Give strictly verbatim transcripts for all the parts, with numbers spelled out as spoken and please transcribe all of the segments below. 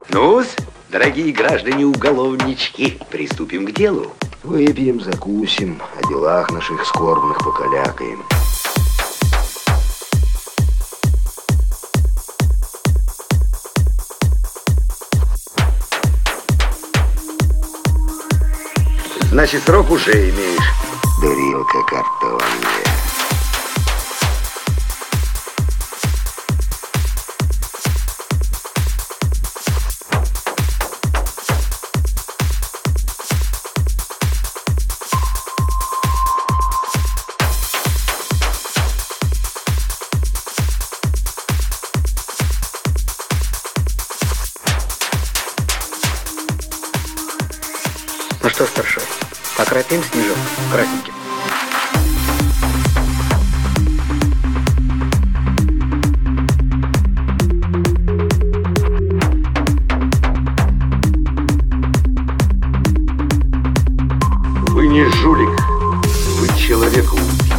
Ну-с, дорогие граждане-уголовнички, приступим к делу. Выпьем, закусим, о делах наших скорбных покалякаем. Значит, срок уже имеешь. Дурилка картонная. Ну что, старшой, покропим снежок красненьким? Вы не жулик, вы человек убийца.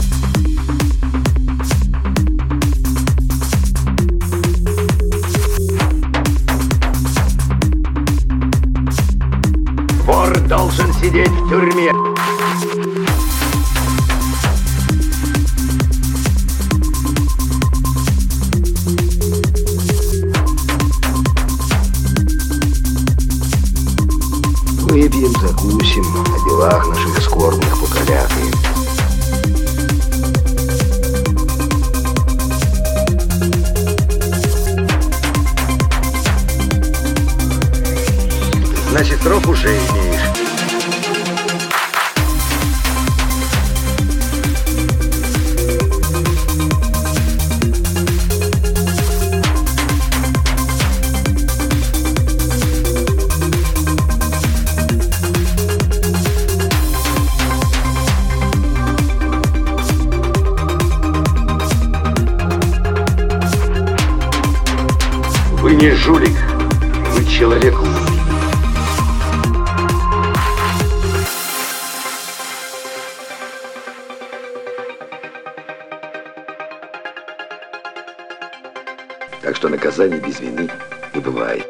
Вор должен сидеть в тюрьме. Выпьем, закусим, о делах наших скорбных покалякаем. Значит, срок уже имеешь. Вы не жулик, вы человек убийца. Так что наказание без вины не бывает.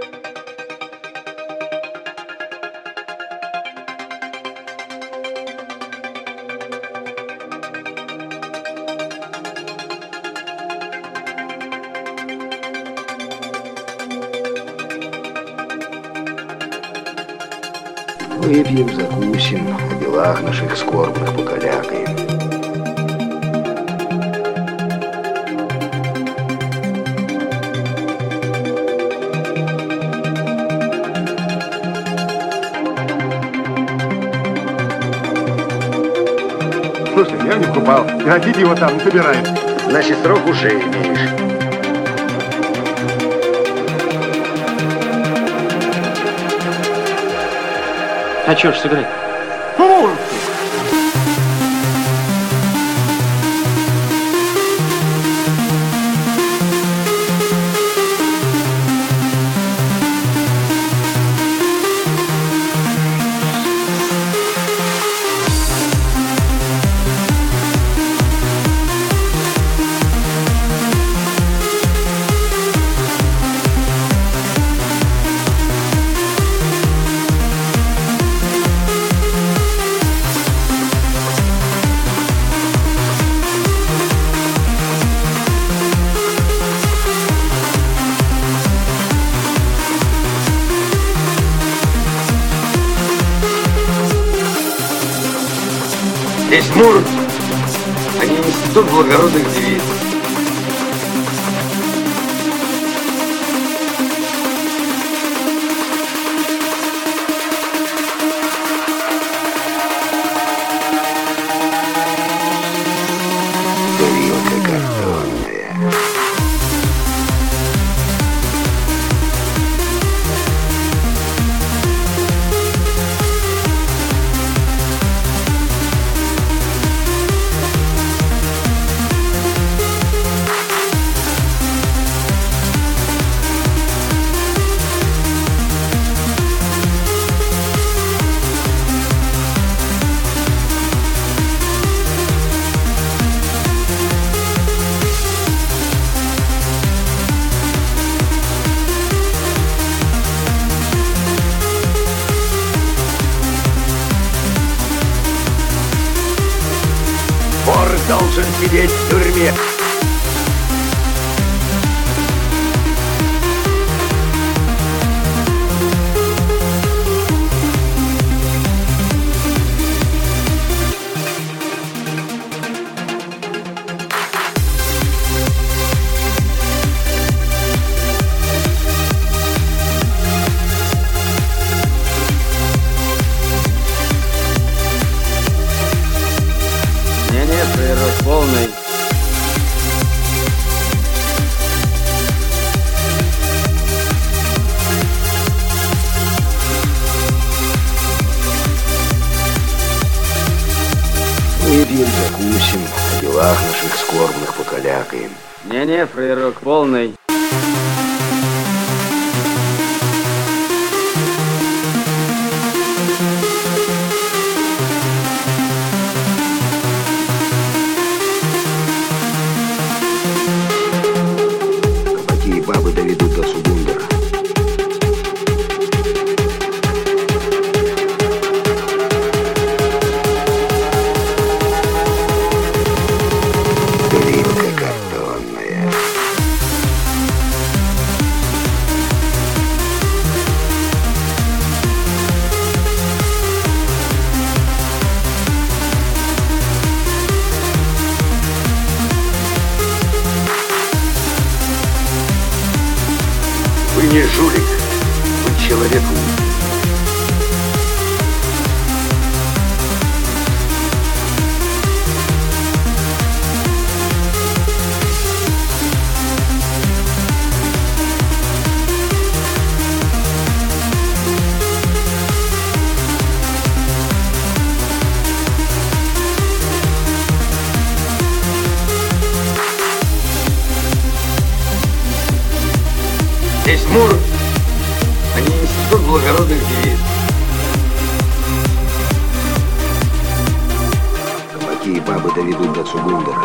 Выпьем, закусим, о делах наших скорбных покалякаем. Слушай, я в них упал. Хотите его там, собираем. Значит, срок уже имеешь. А чё ж сыграть? Ну, Здесь Мур, а не институт благородных девиц. Дурилка картонная. Вор должен сидеть в тюрьме. Не-не, пророк полный. Выпьем, закусим, о делах наших скорбных покалякаем. Не-не, пророк полный. Кабаки и бабы доведут до Сугундера. Тарелка картонная. Вы не жулик, вы человек. Здесь Мур, а не институт благородных девиц. Кабаки и бабы доведут до Сугундера.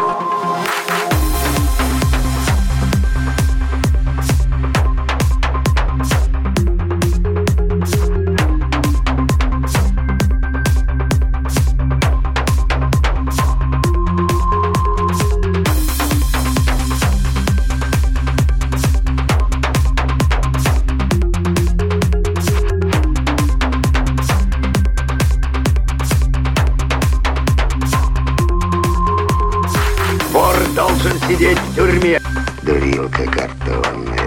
Вор должен сидеть в тюрьме. Дурилка картонная.